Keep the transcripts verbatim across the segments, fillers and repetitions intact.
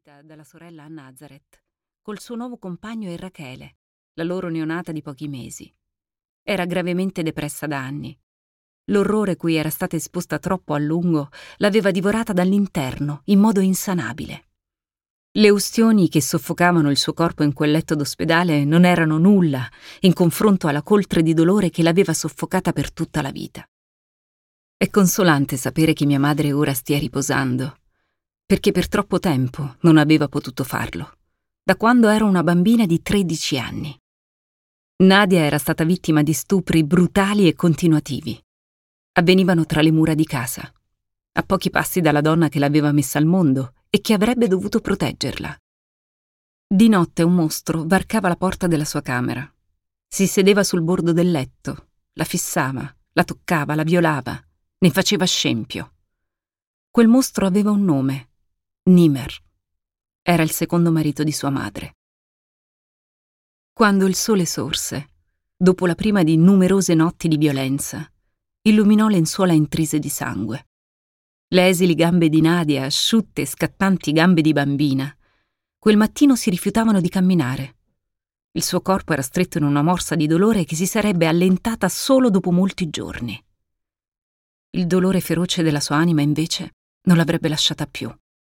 visita dalla sorella a Nazareth, col suo nuovo compagno e Rachele, la loro neonata di pochi mesi. Era gravemente depressa da anni. L'orrore cui era stata esposta troppo a lungo l'aveva divorata dall'interno in modo insanabile. Le ustioni che soffocavano il suo corpo in quel letto d'ospedale non erano nulla in confronto alla coltre di dolore che l'aveva soffocata per tutta la vita. È consolante sapere che mia madre ora stia riposando, perché per troppo tempo non aveva potuto farlo, da quando ero una bambina di tredici anni. Nadia era stata vittima di stupri brutali e continuativi. Avvenivano tra le mura di casa, a pochi passi dalla donna che l'aveva messa al mondo e che avrebbe dovuto proteggerla. Di notte un mostro varcava la porta della sua camera. Si sedeva sul bordo del letto, la fissava, la toccava, la violava, ne faceva scempio. Quel mostro aveva un nome, Nimer. Era il secondo marito di sua madre. Quando il sole sorse, dopo la prima di numerose notti di violenza, illuminò lenzuola intrise di sangue. Le esili gambe di Nadia, asciutte e scattanti gambe di bambina, quel mattino si rifiutavano di camminare. Il suo corpo era stretto in una morsa di dolore che si sarebbe allentata solo dopo molti giorni. Il dolore feroce della sua anima, invece, non l'avrebbe lasciata più.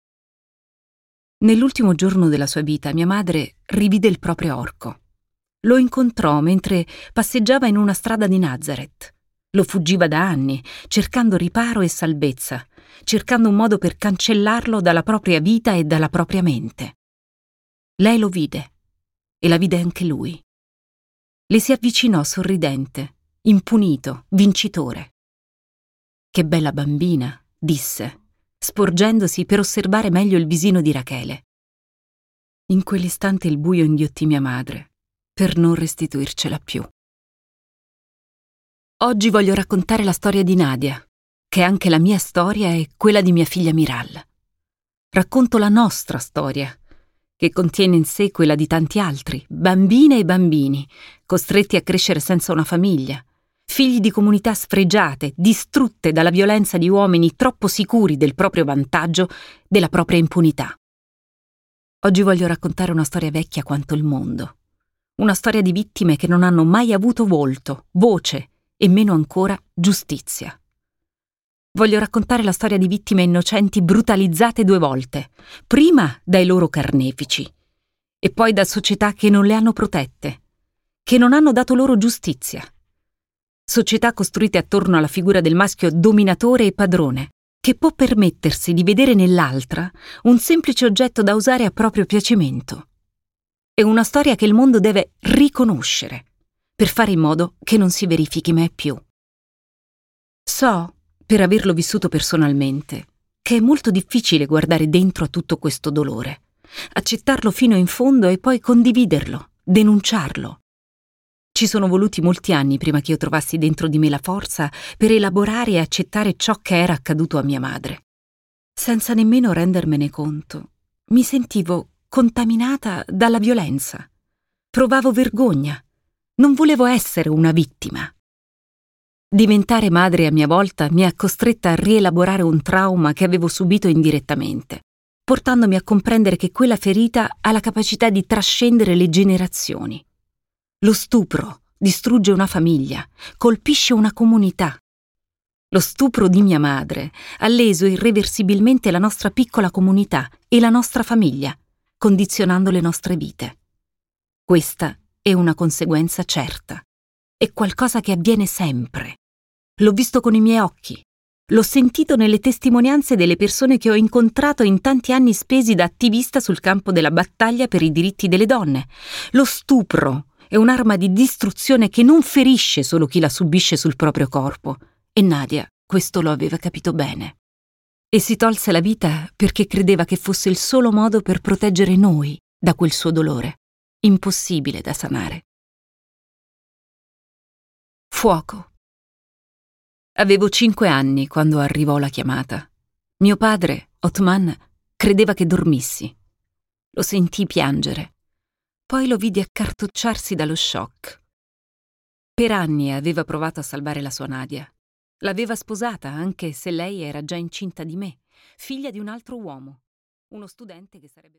Nell'ultimo giorno della sua vita, mia madre rivide il proprio orco. Lo incontrò mentre passeggiava in una strada di Nazareth. Lo fuggiva da anni, cercando riparo e salvezza, cercando un modo per cancellarlo dalla propria vita e dalla propria mente. Lei lo vide, e la vide anche lui. Le si avvicinò sorridente, impunito, vincitore. «Che bella bambina», disse, sporgendosi per osservare meglio il visino di Rachele. In quell'istante il buio inghiottì mia madre, per non restituircela più. Oggi voglio raccontare la storia di Nadia, che è anche la mia storia e quella di mia figlia Miral. Racconto la nostra storia, che contiene in sé quella di tanti altri, bambine e bambini, costretti a crescere senza una famiglia, figli di comunità sfregiate, distrutte dalla violenza di uomini troppo sicuri del proprio vantaggio, della propria impunità. Oggi voglio raccontare una storia vecchia quanto il mondo, una storia di vittime che non hanno mai avuto volto, voce e meno ancora giustizia. Voglio raccontare la storia di vittime innocenti brutalizzate due volte, prima dai loro carnefici e poi da società che non le hanno protette, che non hanno dato loro giustizia. Società costruite attorno alla figura del maschio dominatore e padrone, che può permettersi di vedere nell'altra un semplice oggetto da usare a proprio piacimento. È una storia che il mondo deve riconoscere, per fare in modo che non si verifichi mai più. So, per averlo vissuto personalmente, che è molto difficile guardare dentro a tutto questo dolore, accettarlo fino in fondo e poi condividerlo, denunciarlo. Ci sono voluti molti anni prima che io trovassi dentro di me la forza per elaborare e accettare ciò che era accaduto a mia madre. Senza nemmeno rendermene conto, mi sentivo contaminata dalla violenza. Provavo vergogna. Non volevo essere una vittima. Diventare madre a mia volta mi ha costretta a rielaborare un trauma che avevo subito indirettamente, portandomi a comprendere che quella ferita ha la capacità di trascendere le generazioni. Lo stupro distrugge una famiglia, colpisce una comunità. Lo stupro di mia madre ha leso irreversibilmente la nostra piccola comunità e la nostra famiglia, condizionando le nostre vite. Questa è una conseguenza certa. È qualcosa che avviene sempre. L'ho visto con i miei occhi. L'ho sentito nelle testimonianze delle persone che ho incontrato in tanti anni spesi da attivista sul campo della battaglia per i diritti delle donne. Lo stupro è un'arma di distruzione che non ferisce solo chi la subisce sul proprio corpo. E Nadia questo lo aveva capito bene. E si tolse la vita perché credeva che fosse il solo modo per proteggere noi da quel suo dolore, impossibile da sanare. Fuoco. Avevo cinque anni quando arrivò la chiamata. Mio padre, Othman, credeva che dormissi. Lo sentii piangere. Poi lo vidi accartocciarsi dallo shock. Per anni aveva provato a salvare la sua Nadia. L'aveva sposata anche se lei era già incinta di me, figlia di un altro uomo, uno studente che sarebbe...